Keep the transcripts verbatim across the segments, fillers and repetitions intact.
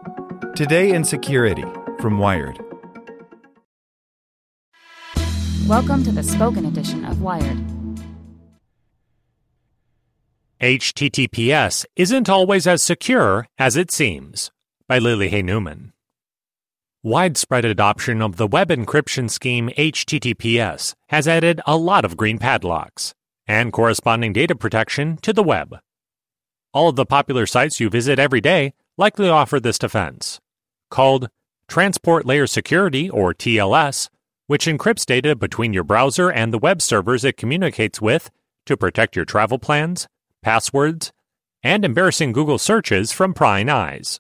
Today in Security from Wired. Welcome to the spoken edition of Wired. H T T P S isn't always as secure as it seems, by Lily Hay Newman. Widespread adoption of the web encryption scheme H T T P S has added a lot of green padlocks and corresponding data protection to the web. All of the popular sites you visit every day likely offer this defense, called Transport Layer Security, or T L S, which encrypts data between your browser and the web servers it communicates with to protect your travel plans, passwords, and embarrassing Google searches from prying eyes.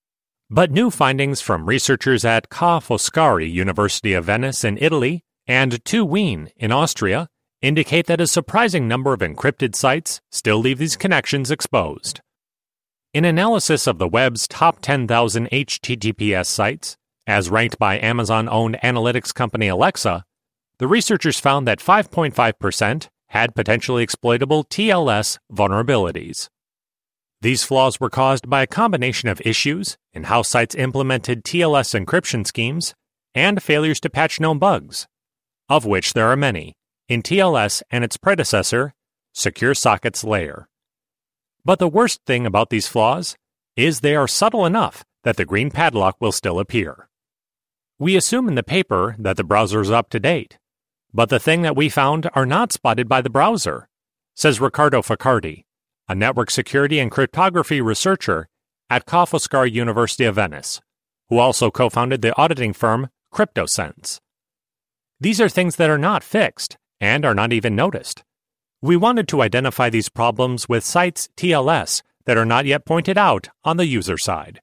But new findings from researchers at Ca' Foscari University of Venice in Italy and TU Wien in Austria indicate that a surprising number of encrypted sites still leave these connections exposed. In analysis of the web's top ten thousand H T T P S sites, as ranked by Amazon-owned analytics company Alexa, the researchers found that five point five percent had potentially exploitable T L S vulnerabilities. These flaws were caused by a combination of issues in how sites implemented T L S encryption schemes and failures to patch known bugs, of which there are many, in T L S and its predecessor, Secure Sockets Layer. But the worst thing about these flaws is they are subtle enough that the green padlock will still appear. We assume in the paper that the browser is up to date, but the thing that we found are not spotted by the browser, says Riccardo Faccardi, a network security and cryptography researcher at Ca' Foscari University of Venice, who also co-founded the auditing firm CryptoSense. These are things that are not fixed and are not even noticed. We wanted to identify these problems with sites T L S that are not yet pointed out on the user side.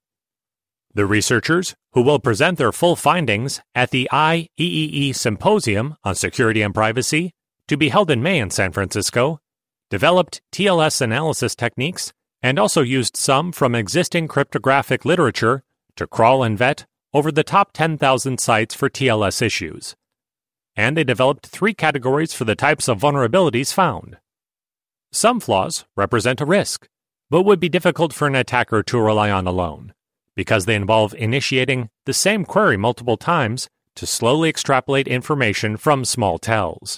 The researchers, who will present their full findings at the I E E E Symposium on Security and Privacy, to be held in May in San Francisco, developed T L S analysis techniques and also used some from existing cryptographic literature to crawl and vet over the top ten thousand sites for T L S issues. And they developed three categories for the types of vulnerabilities found. Some flaws represent a risk, but would be difficult for an attacker to rely on alone, because they involve initiating the same query multiple times to slowly extrapolate information from small tells.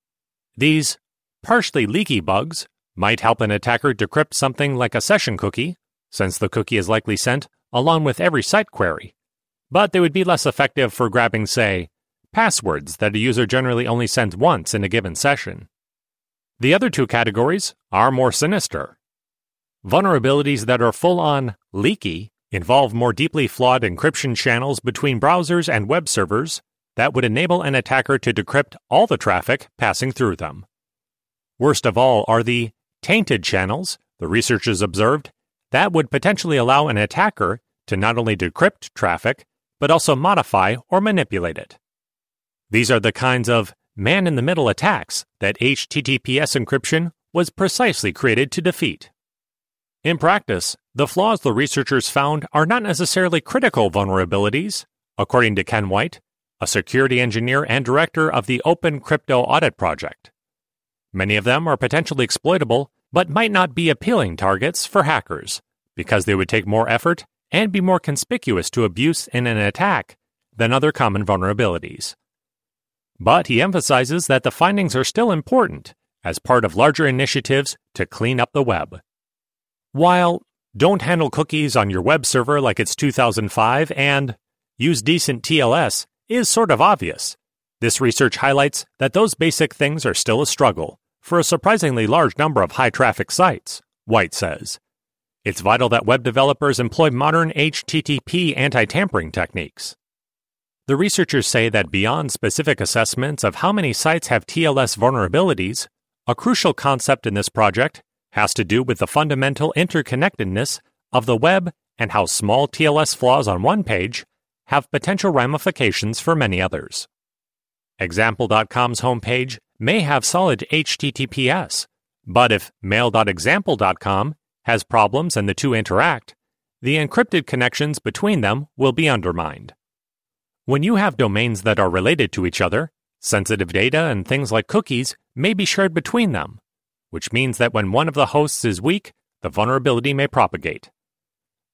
These partially leaky bugs might help an attacker decrypt something like a session cookie, since the cookie is likely sent along with every site query, but they would be less effective for grabbing, say, passwords that a user generally only sends once in a given session. The other two categories are more sinister. Vulnerabilities that are full-on leaky involve more deeply flawed encryption channels between browsers and web servers that would enable an attacker to decrypt all the traffic passing through them. Worst of all are the tainted channels, the researchers observed, that would potentially allow an attacker to not only decrypt traffic, but also modify or manipulate it. These are the kinds of man-in-the-middle attacks that H T T P S encryption was precisely created to defeat. In practice, the flaws the researchers found are not necessarily critical vulnerabilities, according to Ken White, a security engineer and director of the Open Crypto Audit Project. Many of them are potentially exploitable, but might not be appealing targets for hackers, because they would take more effort and be more conspicuous to abuse in an attack than other common vulnerabilities. But he emphasizes that the findings are still important as part of larger initiatives to clean up the web. While don't handle cookies on your web server like it's two thousand five and use decent T L S is sort of obvious, this research highlights that those basic things are still a struggle for a surprisingly large number of high-traffic sites, White says. It's vital that web developers employ modern H T T P anti-tampering techniques. The researchers say that beyond specific assessments of how many sites have T L S vulnerabilities, a crucial concept in this project has to do with the fundamental interconnectedness of the web and how small T L S flaws on one page have potential ramifications for many others. Example dot com's homepage may have solid H T T P S, but if mail dot example dot com has problems and the two interact, the encrypted connections between them will be undermined. When you have domains that are related to each other, sensitive data and things like cookies may be shared between them, which means that when one of the hosts is weak, the vulnerability may propagate.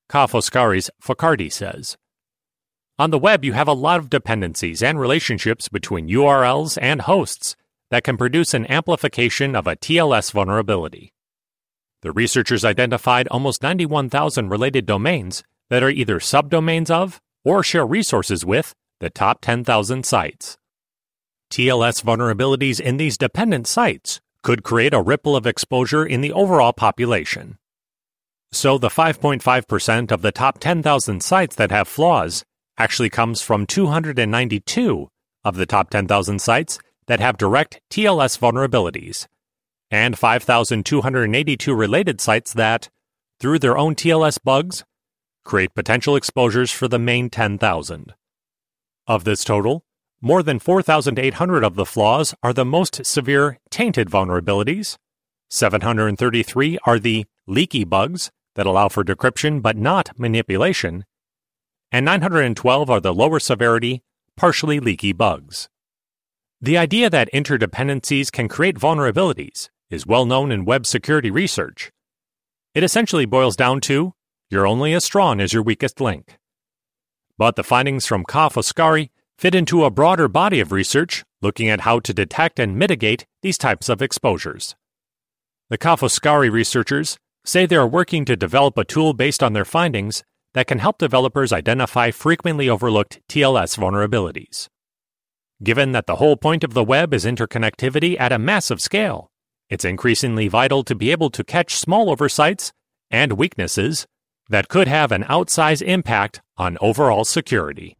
Ka Foscari's Focardi says. On the web, you have a lot of dependencies and relationships between U R Ls and hosts that can produce an amplification of a T L S vulnerability. The researchers identified almost ninety-one thousand related domains that are either subdomains of or share resources with the top ten thousand sites. T L S vulnerabilities in these dependent sites could create a ripple of exposure in the overall population. So the five point five percent of the top ten thousand sites that have flaws actually comes from two hundred ninety-two of the top ten thousand sites that have direct T L S vulnerabilities, and five thousand two hundred eighty-two related sites that, through their own T L S bugs, create potential exposures for the main ten thousand. Of this total, more than four thousand eight hundred of the flaws are the most severe tainted vulnerabilities, seven hundred thirty-three are the leaky bugs that allow for decryption but not manipulation, and nine hundred twelve are the lower severity, partially leaky bugs. The idea that interdependencies can create vulnerabilities is well known in web security research. It essentially boils down to, you're only as strong as your weakest link. But the findings from Ka Foscari fit into a broader body of research looking at how to detect and mitigate these types of exposures. The Ka Foscari researchers say they are working to develop a tool based on their findings that can help developers identify frequently overlooked T L S vulnerabilities. Given that the whole point of the web is interconnectivity at a massive scale, it's increasingly vital to be able to catch small oversights and weaknesses that could have an outsized impact on overall security.